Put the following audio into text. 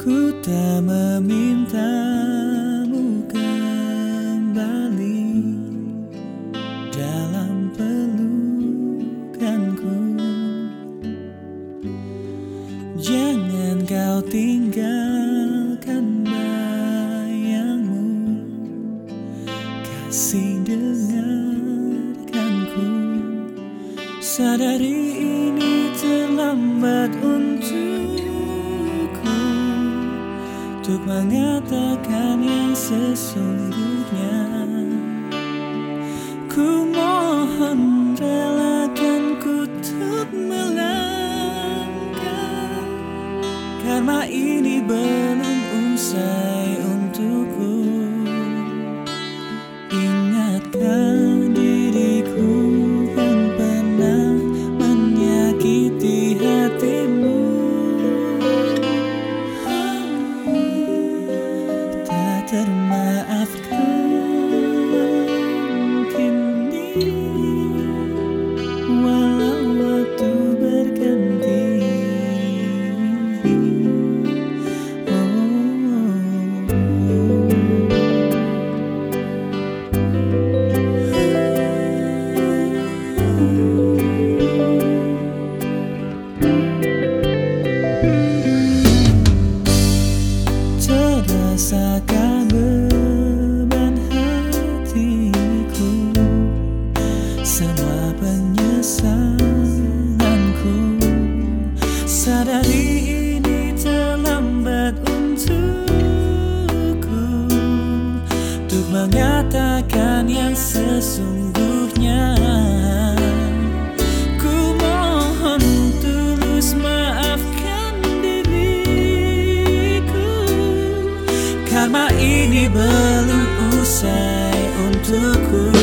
Ku tak memintamu kembali dalam pelukanku. Jangan kau tinggalkan bayangmu, kasih dengarkanku. Sadari ini terlambat untuk mengatakan yang sesungguhnya. Ku mohon relakan ku untuk melangkah, karena ini belum usai untukku. Ingatkan diriku yang pernah menyakiti hatimu. Termaafkan kini, walau waktu berganti. Terasakan beban hatiku, semua penyesalanku. Sadari ini terlambat untukku untuk mengatakan yang sesungguhnya. Ku mohon tulus maafkan diriku, karena ini belum usai untukku.